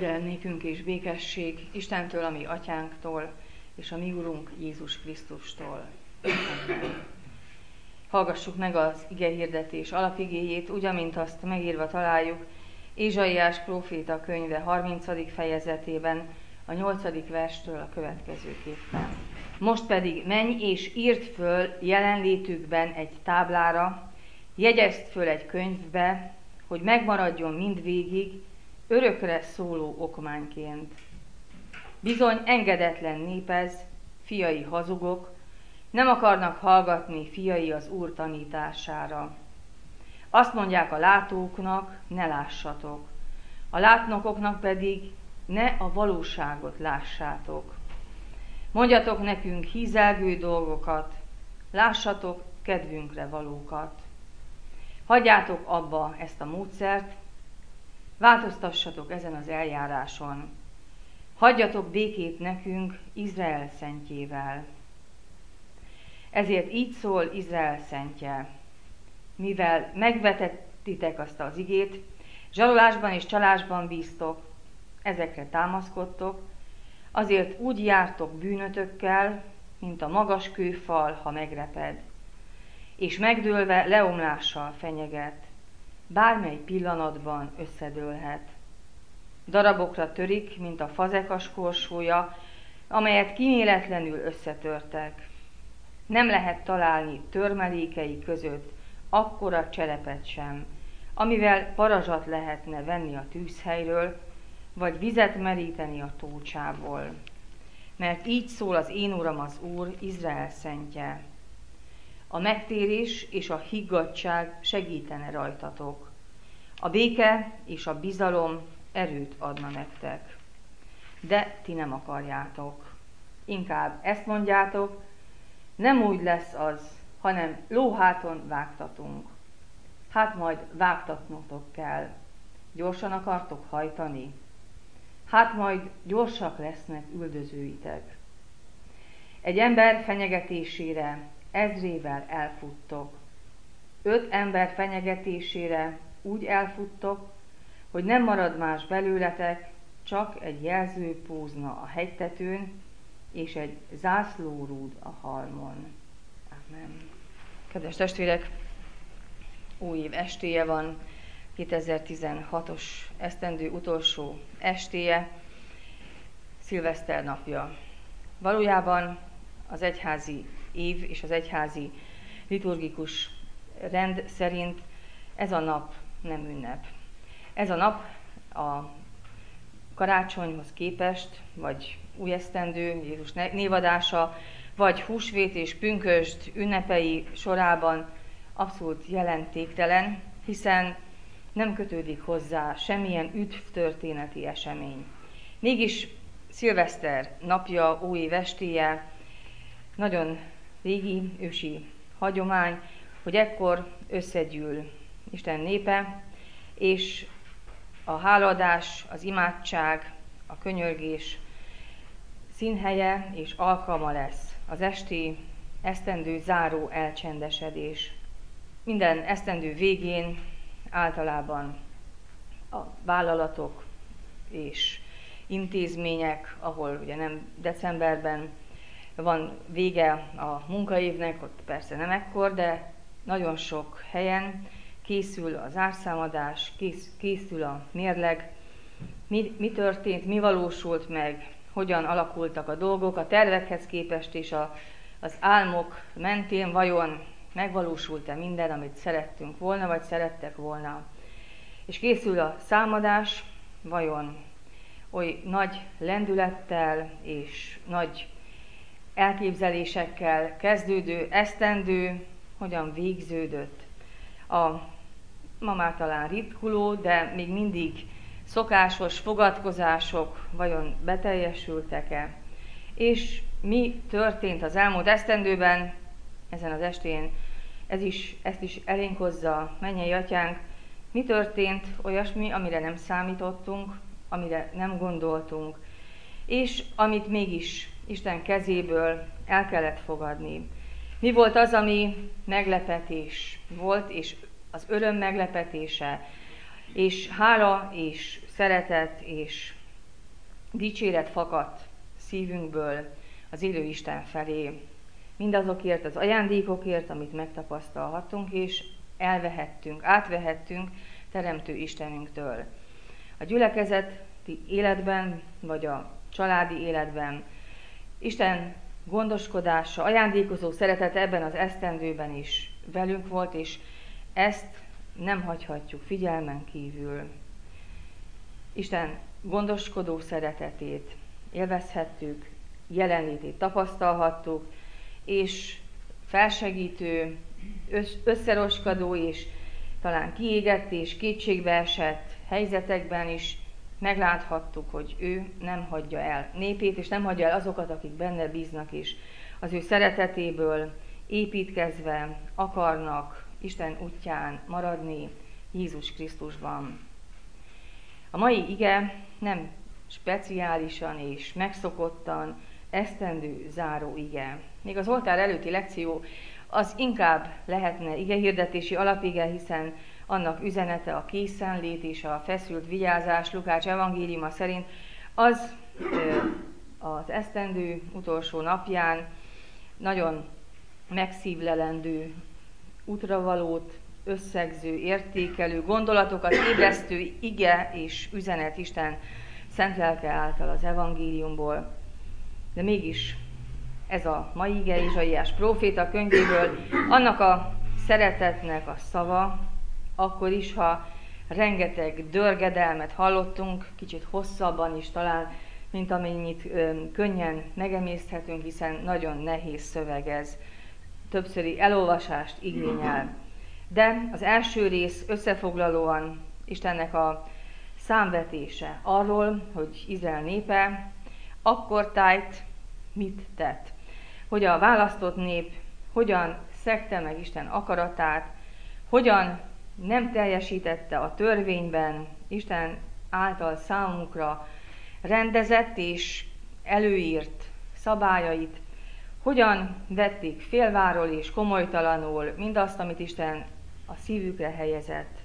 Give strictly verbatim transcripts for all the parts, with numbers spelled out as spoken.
Jöjjön nékünk és békesség Istentől, a mi atyánktól, és a mi Urunk Jézus Krisztustól. Amen. Hallgassuk meg az igehirdetés alapigéjét, úgy, amint azt megírva találjuk Ézsaiás próféta könyve harmincadik fejezetében, a nyolcadik verstől a következőképpen. Most pedig menj és írd föl jelenlétükben egy táblára, jegyezd föl egy könyvbe, hogy megmaradjon mindvégig, örökre szóló okmányként. Bizony engedetlen nép ez, fiai hazugok, nem akarnak hallgatni fiai az Úr tanítására. Azt mondják a látóknak, ne lássatok, a látnokoknak pedig ne a valóságot lássátok. Mondjatok nekünk hízelgő dolgokat, lássatok kedvünkre valókat. Hagyjátok abba ezt a módszert, változtassatok ezen az eljáráson. Hagyjatok békét nekünk Izrael szentjével. Ezért így szól Izrael szentje. Mivel megvetettitek azt az igét, zsarolásban és csalásban bíztok, ezekre támaszkodtok, azért úgy jártok bűnötökkel, mint a magas kőfal, ha megreped, és megdőlve leomlással fenyeget, bármely pillanatban összedőlhet. Darabokra törik, mint a fazekas korsója, amelyet kíméletlenül összetörtek. Nem lehet találni törmelékei között akkora cserepet sem, amivel parazsat lehetne venni a tűzhelyről, vagy vizet meríteni a tócsából. Mert így szól az én Uram az Úr, Izrael szentje. A megtérés és a higgadtság segítene rajtatok. A béke és a bizalom erőt adna nektek. De ti nem akarjátok. Inkább ezt mondjátok, nem úgy lesz az, hanem lóháton vágtatunk. Hát majd vágtatnotok kell. Gyorsan akartok hajtani? Hát majd gyorsak lesznek üldözőitek. Egy ember fenyegetésére ezrével elfuttok. Öt ember fenyegetésére úgy elfuttok, hogy nem marad más belőletek, csak egy jelzőpózna a hegytetőn, és egy zászlórúd a halmon. Amen. Kedves testvérek, új év estéje van, kétezer-tizenhatos esztendő utolsó estéje, szilveszter napja. Valójában az egyházi év és az egyházi liturgikus rend szerint ez a nap nem ünnep. Ez a nap a karácsonyhoz képest, vagy újesztendő, Jézus névadása, vagy húsvét és pünkösd ünnepei sorában abszolút jelentéktelen, hiszen nem kötődik hozzá semmilyen üdvtörténeti esemény. Mégis szilveszter napja, újév estéje, nagyon régi, ősi hagyomány, hogy ekkor összegyűl Isten népe, és a hálaadás, az imádság, a könyörgés színhelye és alkalma lesz az esti esztendő záró elcsendesedés. Minden esztendő végén általában a vállalatok és intézmények, ahol ugye nem decemberben van vége a munkaévnek, ott persze nem ekkor, de nagyon sok helyen készül az árszámadás, kész, készül a mérleg, mi, mi történt, mi valósult meg, hogyan alakultak a dolgok, a tervekhez képest és a, az álmok mentén vajon megvalósult-e minden, amit szerettünk volna, vagy szerettek volna. És készül a számadás, vajon oly nagy lendülettel és nagy elképzelésekkel kezdődő esztendő, hogyan végződött. A ma már talán ritkuló, de még mindig szokásos fogadkozások vajon beteljesültek-e? És mi történt az elmúlt esztendőben, ezen az estén, ez is, ezt is elénk hozza mennyei atyánk, mi történt olyasmi, amire nem számítottunk, amire nem gondoltunk, és amit mégis Isten kezéből el kellett fogadni. Mi volt az, ami meglepetés volt, és az öröm meglepetése, és hála, és szeretet, és dicséret fakadt szívünkből az élő Isten felé. Mindazokért az ajándékokért, amit megtapasztalhattunk, és elvehettünk, átvehettünk Teremtő Istenünktől. A gyülekezeti életben, vagy a családi életben Isten gondoskodása, ajándékozó szeretete ebben az esztendőben is velünk volt, és ezt nem hagyhatjuk figyelmen kívül. Isten gondoskodó szeretetét élvezhettük, jelenlétét tapasztalhattuk, és felsegítő, összeroskadó és talán kiégett és kétségbeesett helyzetekben is megláthattuk, hogy ő nem hagyja el népét, és nem hagyja el azokat, akik benne bíznak is. Az ő szeretetéből építkezve akarnak Isten útján maradni Jézus Krisztusban. A mai ige nem speciálisan és megszokottan esztendő záró ige. Még az oltár előtti lekció az inkább lehetne igehirdetési alapige, hiszen annak üzenete a készenlét és a feszült vigyázás Lukács evangéliuma szerint az az esztendő utolsó napján nagyon megszívlelendő útravalót, összegző, értékelő gondolatokat ébresztő ige és üzenet Isten szent lelke által az evangéliumból. De mégis ez a mai ige Ézsaiás próféta könyvéből annak a szeretetnek a szava, akkor is, ha rengeteg dörgedelmet hallottunk, kicsit hosszabban is talán, mint amennyit ö, könnyen megemészthetünk, hiszen nagyon nehéz szöveg ez, többszöri elolvasást igényel. De az első rész összefoglalóan Istennek a számvetése arról, hogy Izrael népe akkortájt mit tett. Hogy a választott nép hogyan szegte meg Isten akaratát, hogyan nem teljesítette a törvényben Isten által számunkra rendezett és előírt szabályait, hogyan vették félváról és komolytalanul mindazt, amit Isten a szívükre helyezett.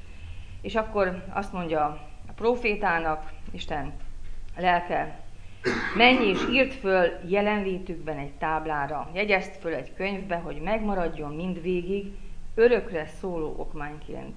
És akkor azt mondja a prófétának Isten lelke, menj és írd föl jelenlétükben egy táblára, jegyezd föl egy könyvbe, hogy megmaradjon mindvégig, örökre szóló okmányként.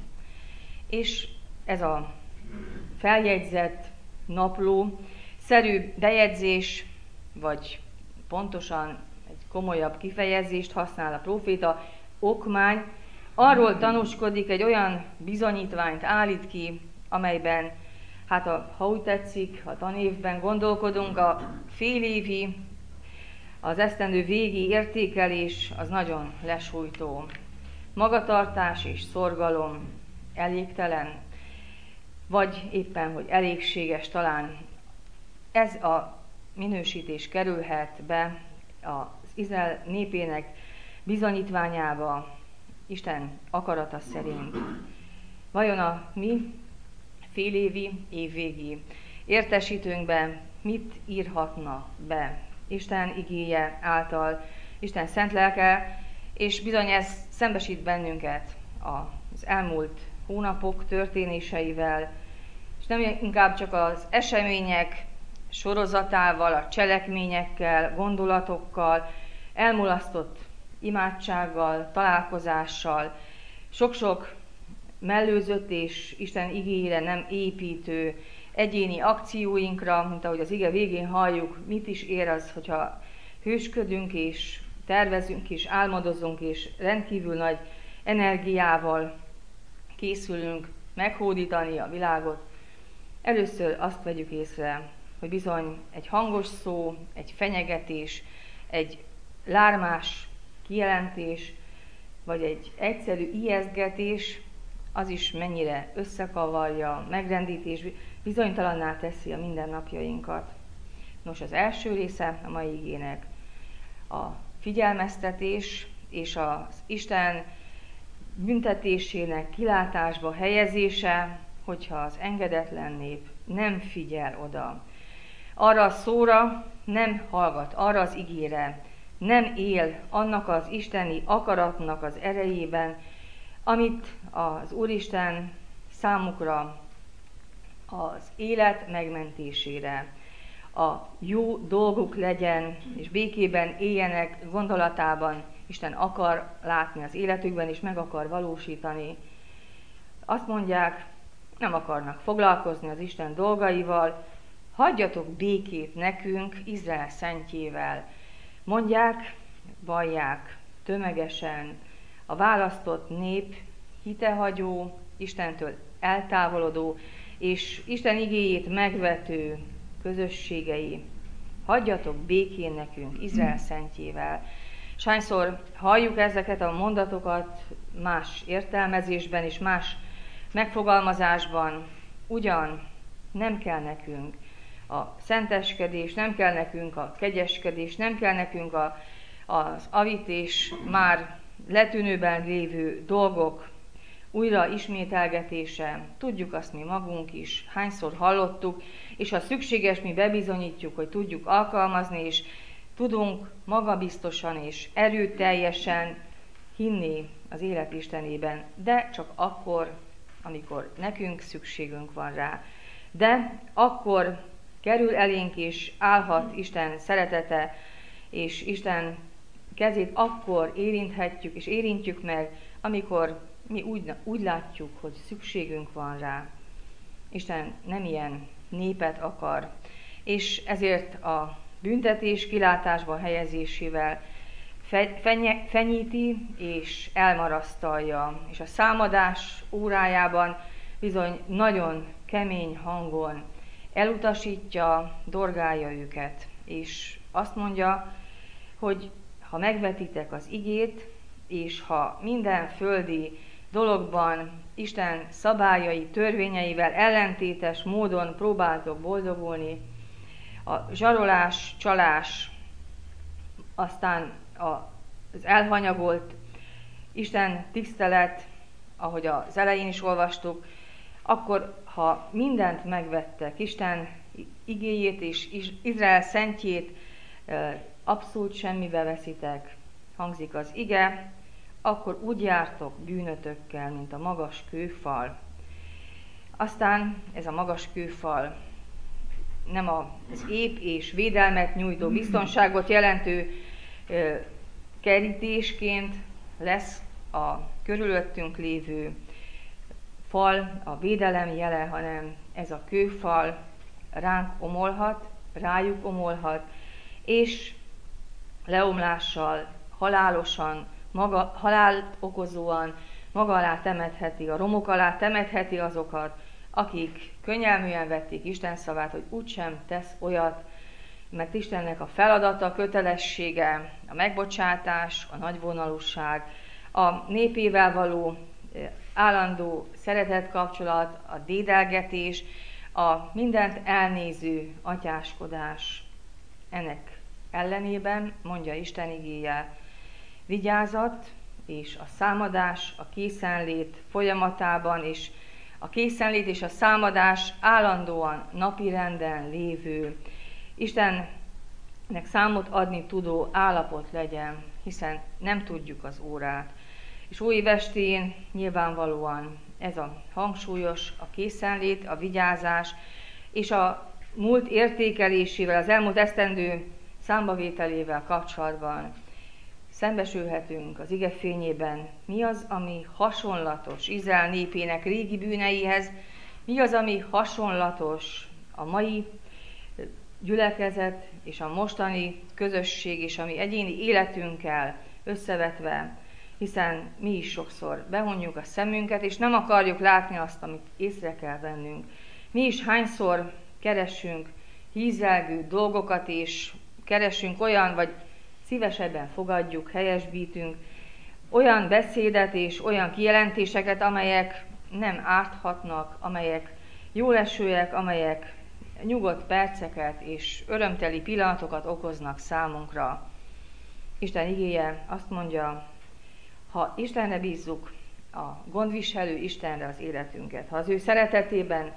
És ez a feljegyzett napló szerű bejegyzés, vagy pontosan egy komolyabb kifejezést használ a próféta, okmány, arról tanúskodik, egy olyan bizonyítványt állít ki, amelyben, hát a, ha úgy tetszik, a tanévben gondolkodunk, a félévi, az esztendő végi értékelés az nagyon lesújtó. Magatartás és szorgalom elégtelen, vagy éppen, hogy elégséges talán. Ez a minősítés kerülhet be az Izrael népének bizonyítványába Isten akarata szerint. Vajon a mi félévi, évvégi értesítőnkben mit írhatna be Isten igéje által, Isten szent lelke, és bizony ez szembesít bennünket az elmúlt hónapok történéseivel, és nem inkább csak az események sorozatával, a cselekményekkel, gondolatokkal, elmulasztott imádsággal, találkozással, sok-sok mellőzött és Isten igéjére nem építő egyéni akcióinkra, mint ahogy az ige végén halljuk, mit is ér az, hogyha hősködünk és tervezünk és álmodozunk, és rendkívül nagy energiával készülünk meghódítani a világot. Először azt vegyük észre, hogy bizony egy hangos szó, egy fenyegetés, egy lármás kijelentés, vagy egy egyszerű ijesztgetés, az is mennyire összekavarja, megrendítés, bizonytalanná teszi a mindennapjainkat. Nos, az első része a mai igének a figyelmeztetés és az Isten büntetésének kilátásba helyezése, hogyha az engedetlen nép nem figyel oda. Arra a szóra nem hallgat, arra az igére, nem él annak az isteni akaratnak az erejében, amit az Úristen számukra az élet megmentésére, a jó dolguk legyen, és békében éljenek gondolatában, Isten akar látni az életükben, és meg akar valósítani. Azt mondják, nem akarnak foglalkozni az Isten dolgaival, hagyjatok békét nekünk Izrael szentjével. Mondják, vallják tömegesen, a választott nép hitehagyó, Istentől eltávolodó, és Isten igéjét megvető közösségei. Hagyjatok békén nekünk Izrael szentjével. És hányszor halljuk ezeket a mondatokat más értelmezésben és más megfogalmazásban, ugyan nem kell nekünk a szenteskedés, nem kell nekünk a kegyeskedés, nem kell nekünk a, az avítés már letűnőben lévő dolgok újra ismételgetése. Tudjuk azt mi magunk is, hányszor hallottuk, és ha szükséges, mi bebizonyítjuk, hogy tudjuk alkalmazni, és tudunk magabiztosan és erőteljesen hinni az élet Istenében, de csak akkor, amikor nekünk szükségünk van rá. De akkor kerül elénk és állhat Isten szeretete, és Isten kezét akkor érinthetjük és érintjük meg, amikor mi úgy, úgy látjuk, hogy szükségünk van rá. Isten nem ilyen népet akar, és ezért a büntetés kilátásba helyezésével fenye, fenyíti és elmarasztalja, és a számadás órájában bizony nagyon kemény hangon elutasítja, dorgálja őket, és azt mondja, hogy ha megvetitek az igét, és ha minden földi dologban Isten szabályai, törvényeivel ellentétes módon próbáltok boldogulni, a zsarolás, csalás, aztán az elhanyagolt Isten tisztelet, ahogy az elején is olvastuk, akkor ha mindent megvettek, Isten igéjét és Izrael szentjét abszolút semmibe veszitek, hangzik az ige, akkor úgy jártok bűnötökkel, mint a magas kőfal. Aztán ez a magas kőfal nem az ép és védelmet nyújtó, biztonságot jelentő kerítésként lesz a körülöttünk lévő fal, a védelem jele, hanem ez a kőfal ránk omolhat, rájuk omolhat, és leomlással, halálosan, maga, halált okozóan maga alá temetheti, a romok alá temetheti azokat, akik könnyelműen vették Isten szavát, hogy úgysem tesz olyat, mert Istennek a feladata, a kötelessége, a megbocsátás, a nagyvonalúság, a népével való állandó szeretetkapcsolat, a dédelgetés, a mindent elnéző atyáskodás. Ennek ellenében, mondja Isten igéje, vigyázat és a számadás, a készenlét folyamatában, és a készenlét és a számadás állandóan napirenden lévő, Istennek számot adni tudó állapot legyen, hiszen nem tudjuk az órát. És újévestén nyilvánvalóan ez a hangsúlyos, a készenlét, a vigyázás, és a múlt értékelésével, az elmúlt esztendő számbavételével kapcsolatban szembesülhetünk az ige fényében, mi az, ami hasonlatos Izrael népének régi bűneihez, mi az, ami hasonlatos a mai gyülekezet és a mostani közösség és a mi egyéni életünkkel összevetve, hiszen mi is sokszor behunjuk a szemünket, és nem akarjuk látni azt, amit észre kell vennünk. Mi is hányszor keresünk hízelgő dolgokat, és keresünk olyan, vagy szívesebben fogadjuk, helyesbítünk olyan beszédet és olyan kijelentéseket, amelyek nem árthatnak, amelyek jólesőek, amelyek nyugodt perceket és örömteli pillanatokat okoznak számunkra. Isten igéje azt mondja, ha Istenre bízzuk, a gondviselő Istenre az életünket, ha az ő szeretetében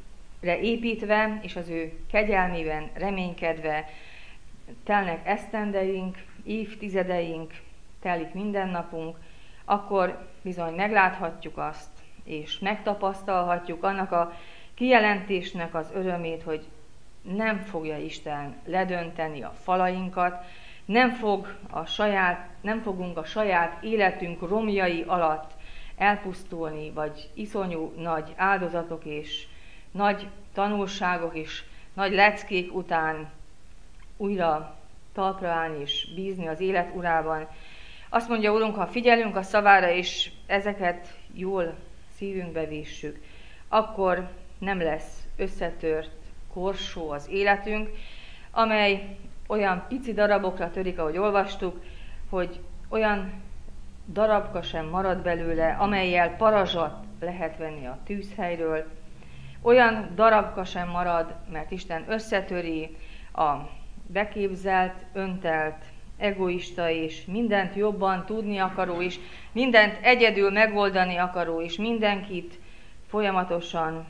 építve és az ő kegyelmében reménykedve telnek esztendeink, évtizedeink, telik minden napunk, akkor bizony megláthatjuk azt, és megtapasztalhatjuk annak a kijelentésnek az örömét, hogy nem fogja Isten ledönteni a falainkat, nem, fog a saját, nem fogunk a saját életünk romjai alatt elpusztulni, vagy iszonyú nagy áldozatok és nagy tanulságok és nagy leckék után újra talpra állni és bízni az élet urában. Azt mondja Urunk, ha figyelünk a szavára, és ezeket jól szívünkbe vissük, akkor nem lesz összetört korsó az életünk, amely olyan pici darabokra törik, ahogy olvastuk, hogy olyan darabka sem marad belőle, amellyel parazsat lehet venni a tűzhelyről. Olyan darabka sem marad, mert Isten összetöri a beképzelt, öntelt, egoista és mindent jobban tudni akaró is, mindent egyedül megoldani akaró és mindenkit folyamatosan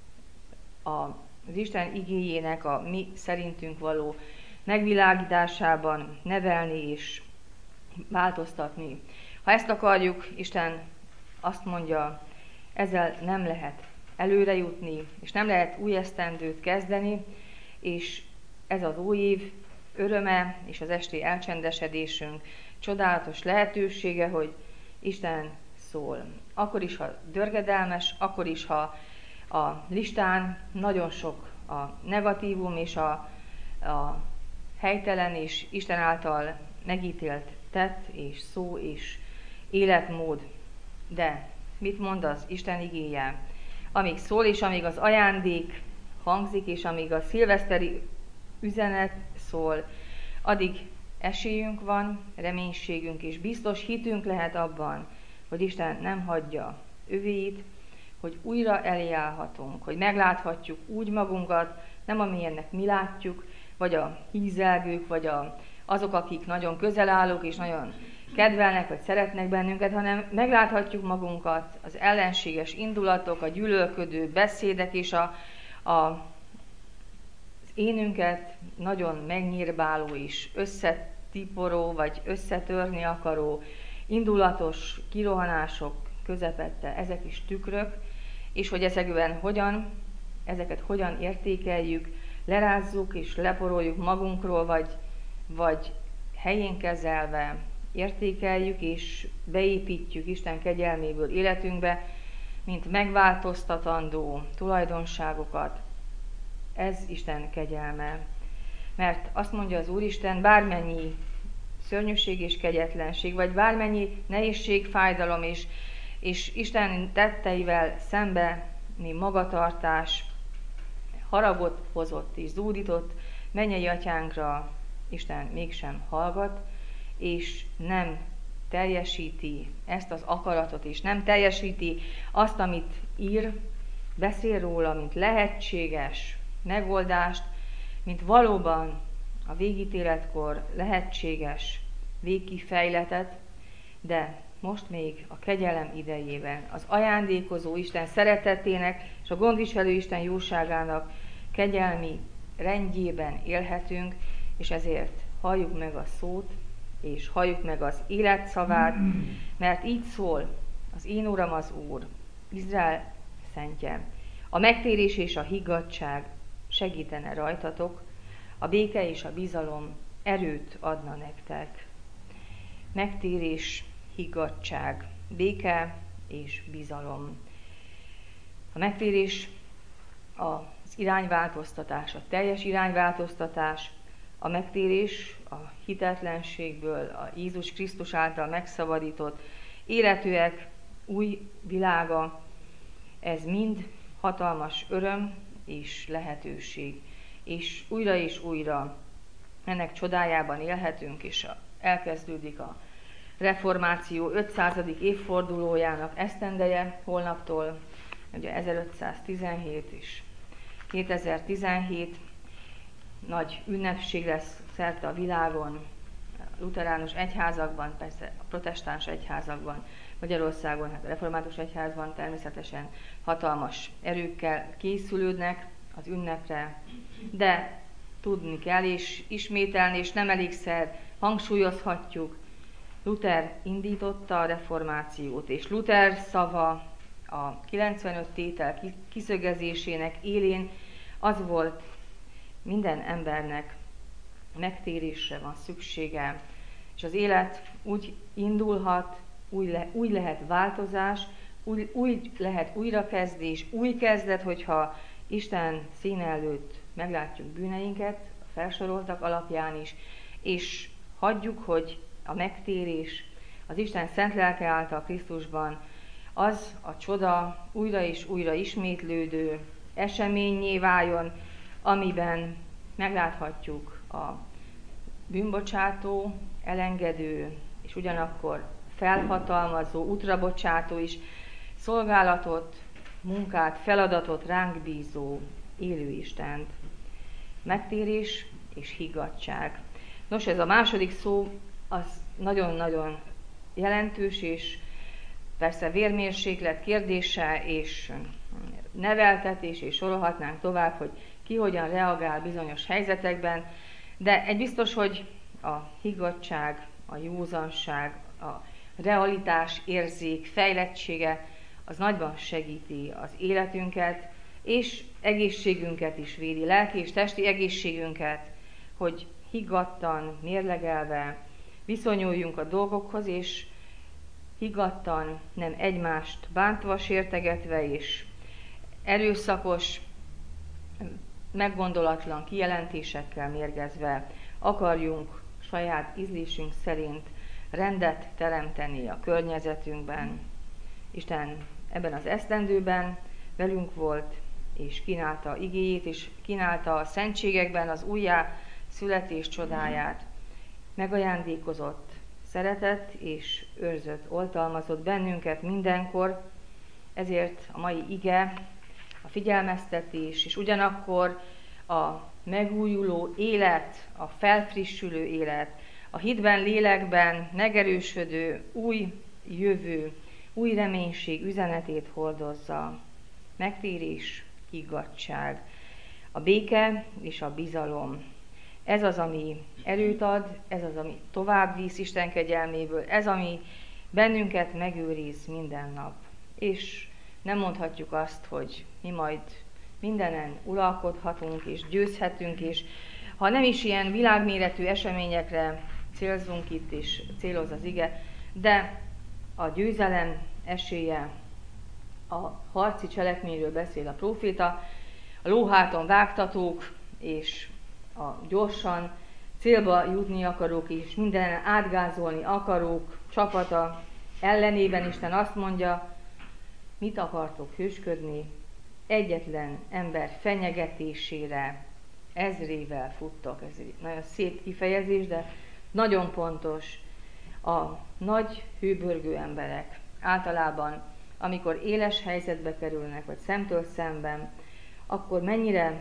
az Isten igéjének a mi szerintünk való megvilágításában nevelni és változtatni. Ha ezt akarjuk, Isten azt mondja, ezzel nem lehet előre jutni, és nem lehet új esztendőt kezdeni, és ez az új év öröme és az esti elcsendesedésünk csodálatos lehetősége, hogy Isten szól. Akkor is, ha dörgedelmes, akkor is, ha a listán nagyon sok a negatívum és a, a helytelen és Isten által megítélt tett és szó és életmód. De mit mond az Isten igéje? Amíg szól és amíg az ajándék hangzik, és amíg a szilveszteri üzenet szól, addig esélyünk van, reménységünk és biztos hitünk lehet abban, hogy Isten nem hagyja övéit, hogy újra eljárhatunk, hogy megláthatjuk úgy magunkat, nem amilyennek mi látjuk, vagy a hízelgők, vagy a, azok, akik nagyon közel állók és nagyon kedvelnek, vagy szeretnek bennünket, hanem megláthatjuk magunkat, az ellenséges indulatok, a gyűlölködő beszédek és a, a, az énünket nagyon megnyírbáló és összetiporó, vagy összetörni akaró indulatos kirohanások közepette, ezek is tükrök, és hogy ezekben hogyan, ezeket hogyan értékeljük, lerázzuk és leporoljuk magunkról, vagy, vagy helyén kezelve értékeljük és beépítjük Isten kegyelméből életünkbe, mint megváltoztatandó tulajdonságokat. Ez Isten kegyelme. Mert azt mondja az Úristen, bármennyi szörnyűség és kegyetlenség, vagy bármennyi nehézség, fájdalom és, és Isten tetteivel szembeni magatartás haragot hozott és zúdított mennyei atyánkra, Isten mégsem hallgat, és nem teljesíti ezt az akaratot, és nem teljesíti azt, amit ír, beszél róla, mint lehetséges megoldást, mint valóban a végítéletkor lehetséges végkifejletet, de most még a kegyelem idejében az ajándékozó Isten szeretetének és a gondviselő Isten jóságának kegyelmi rendjében élhetünk, és ezért halljuk meg a szót, és halljuk meg az élet szavát, mert így szól az én Uram az Úr, Izrael szentje. A megtérés és a higgadtság segítene rajtatok, a béke és a bizalom erőt adna nektek. Megtérés, higgadtság, béke és bizalom. A megtérés az irányváltoztatás, a teljes irányváltoztatás, a megtérés a hitetlenségből, a Jézus Krisztus által megszabadított életűek új világa, ez mind hatalmas öröm és lehetőség. És újra és újra ennek csodájában élhetünk, és elkezdődik a reformáció ötszázadik évfordulójának esztendeje holnaptól, ugye ezerötszáztizenhét és kétezer-tizenhét nagy ünnepség lesz szerte a világon, a luteránus egyházakban, persze a protestáns egyházakban, Magyarországon, hát a református egyházban természetesen hatalmas erőkkel készülődnek az ünnepre, de tudni kell és ismételni, és nem elégszer hangsúlyozhatjuk, Luther indította a reformációt, és Luther szava a kilencvenöt tétel kiszögezésének élén az volt, minden embernek megtérésre van szüksége, és az élet úgy indulhat, úgy, le, úgy lehet változás, úgy, úgy lehet újrakezdés, új kezdet, hogyha Isten színe előtt meglátjuk bűneinket, a felsoroltak alapján is, és hagyjuk, hogy a megtérés az Isten szent lelke által Krisztusban az a csoda újra és újra ismétlődő eseményé váljon, amiben megláthatjuk a bűnbocsátó, elengedő és ugyanakkor felhatalmazó, útrabocsátó is szolgálatot, munkát, feladatot ránk bízó élő Istent. Megtérés és higgadtság. Nos, ez a második szó az nagyon-nagyon jelentős, és persze vérmérséklet kérdése, és neveltetés, és sorolhatnánk tovább, hogy ki hogyan reagál bizonyos helyzetekben, de egy biztos, hogy a higgadtság, a józanság, a realitás érzék, fejlettsége, az nagyban segíti az életünket, és egészségünket is védi, lelki és testi egészségünket, hogy higgadtan, mérlegelve viszonyuljunk a dolgokhoz, és higgadtan, nem egymást bántva, sértegetve és erőszakos, meggondolatlan kijelentésekkel mérgezve akarjunk saját ízlésünk szerint rendet teremteni a környezetünkben. Isten ebben az esztendőben velünk volt, és kínálta igéjét, és kínálta a szentségekben az újjá születés csodáját. Megajándékozott szeretett és őrzött, oltalmazott bennünket mindenkor, ezért a mai ige, a figyelmeztetés, és ugyanakkor a megújuló élet, a felfrissülő élet, a hitben, lélekben megerősödő új jövő, új reménység üzenetét hordozza. Megtérés, higgadtság, a béke és a bizalom. Ez az, ami erőt ad, ez az, ami tovább visz Isten kegyelméből, ez, ami bennünket megőriz minden nap. És nem mondhatjuk azt, hogy mi majd mindenen uralkodhatunk és győzhetünk, és ha nem is ilyen világméretű eseményekre célzunk itt, és céloz az ige, de a győzelem esélye, a harci cselekményről beszél a próféta, a lóháton vágtatók és a gyorsan célba jutni akarók és mindenen átgázolni akarók csapata ellenében Isten azt mondja, mit akartok hősködni, egyetlen ember fenyegetésére ezrével futtok. Ez egy nagyon szép kifejezés, de nagyon pontos. A nagy hőbörgő emberek általában, amikor éles helyzetbe kerülnek, vagy szemtől szemben, akkor mennyire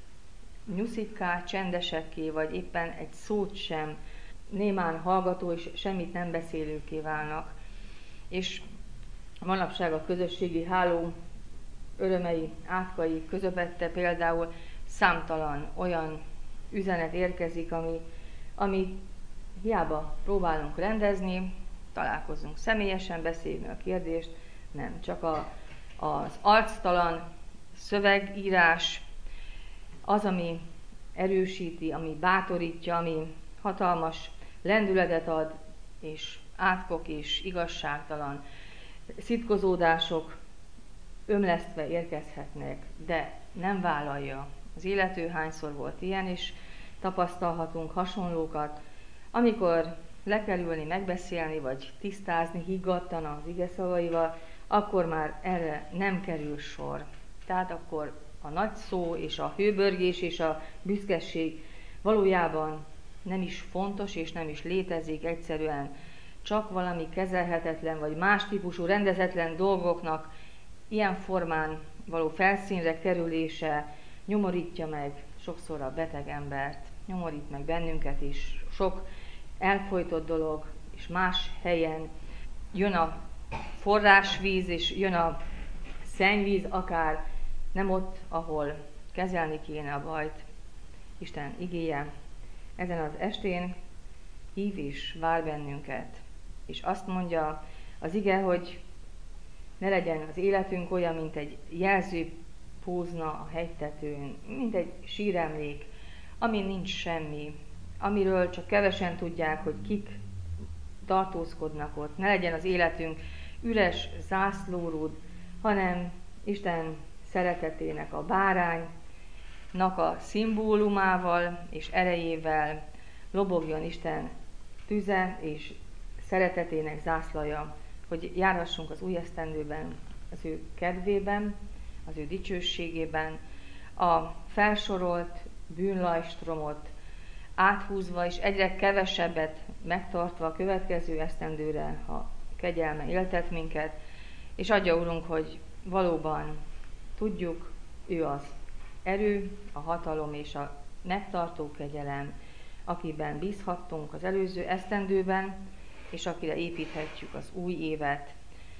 nyuszikká, csendesekké, vagy éppen egy szót sem némán hallgató és semmit nem beszélőké válnak. És manapság a közösségi háló örömei, átkai közepette például számtalan olyan üzenet érkezik, ami, ami hiába próbálunk rendezni, találkozunk személyesen, beszélni a kérdést, nem, csak a, az arctalan szövegírás, az, ami erősíti, ami bátorítja, ami hatalmas lendületet ad, és átkok és igazságtalan szitkozódások ömlesztve érkezhetnek, de nem vállalja. Az illető hányszor volt ilyen, és tapasztalhatunk hasonlókat, amikor le kell ülni, megbeszélni, vagy tisztázni higgadtan az ige szavaival, akkor már erre nem kerül sor. Tehát akkor a nagy szó és a hőbörgés és a büszkeség valójában nem is fontos és nem is létezik, egyszerűen csak valami kezelhetetlen vagy más típusú rendezetlen dolgoknak ilyen formán való felszínre kerülése nyomorítja meg sokszor a beteg embert, nyomorít meg bennünket is. Sok elfojtott dolog, és más helyen jön a forrásvíz, és jön a szennyvíz, akár nem ott, ahol kezelni kéne a bajt. Isten igéje ezen az estén hív és vár bennünket, és azt mondja az ige, hogy ne legyen az életünk olyan, mint egy jelzőpózna a hegytetőn, mint egy síremlék, amin nincs semmi, amiről csak kevesen tudják, hogy kik tartózkodnak ott. Ne legyen az életünk üres zászlórúd, hanem Isten szeretetének a báránynak a szimbólumával és erejével lobogjon Isten tüze és szeretetének zászlaja, hogy járhassunk az új esztendőben az ő kedvében, az ő dicsőségében, a felsorolt bűnlajstromot áthúzva és egyre kevesebbet megtartva a következő esztendőre, ha kegyelme éltet minket, és adja, Urunk, hogy valóban tudjuk, ő az erő, a hatalom és a megtartó kegyelem, akiben bízhattunk az előző esztendőben, és akire építhetjük az új évet.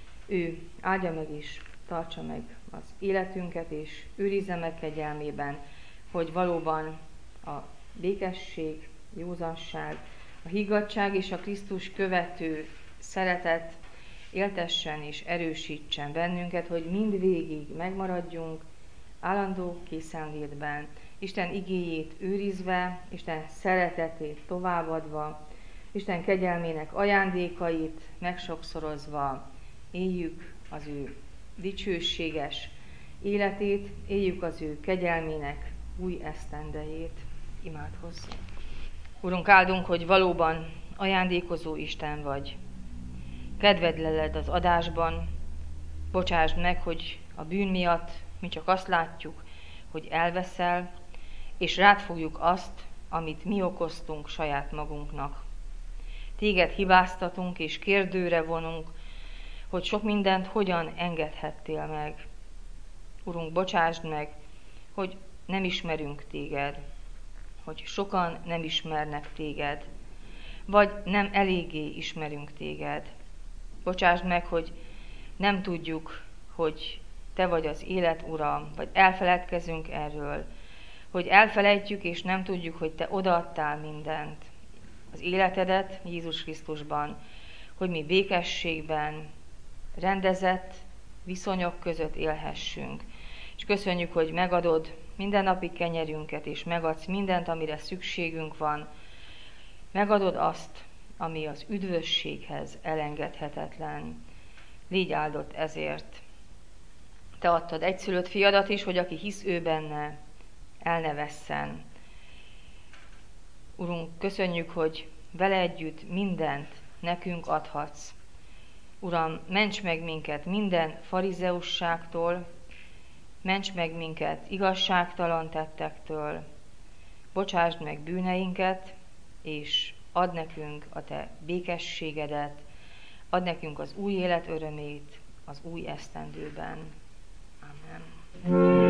Ő áldja meg és tartsa meg az életünket, és őrizze meg kegyelmében, hogy valóban a békesség, józanság, a higgadtság és a Krisztus követő szeretet éltessen és erősítsen bennünket, hogy mindvégig megmaradjunk állandó készenlétben, Isten igéjét őrizve, Isten szeretetét továbbadva, Isten kegyelmének ajándékait megsokszorozva éljük az ő dicsőséges életét, éljük az ő kegyelmének új esztendejét. Imádkozzunk. Urunk, áldunk, hogy valóban ajándékozó Isten vagy. Kedved leled az adásban, bocsásd meg, hogy a bűn miatt mi csak azt látjuk, hogy elveszel, és rád fogjuk azt, amit mi okoztunk saját magunknak. Téged hibáztatunk és kérdőre vonunk, hogy sok mindent hogyan engedhettél meg. Urunk, bocsásd meg, hogy nem ismerünk téged, hogy sokan nem ismernek téged, vagy nem eléggé ismerünk téged. Bocsásd meg, hogy nem tudjuk, hogy te vagy az élet ura, vagy elfeledkezünk erről, hogy elfelejtjük és nem tudjuk, hogy te odaadtál mindent, az életedet Jézus Krisztusban, hogy mi békességben, rendezett viszonyok között élhessünk. És köszönjük, hogy megadod mindennapi kenyerünket, és megadsz mindent, amire szükségünk van. Megadod azt, ami az üdvösséghez elengedhetetlen. Légy áldott ezért. Te adtad egyszülött fiadat is, hogy aki hisz ő benne, el ne vesszen. Urunk, köszönjük, hogy vele együtt mindent nekünk adhatsz. Uram, ments meg minket minden farizeusságtól, ments meg minket igazságtalan tettektől, bocsásd meg bűneinket, és add nekünk a te békességedet, add nekünk az új élet örömét az új esztendőben. Amen.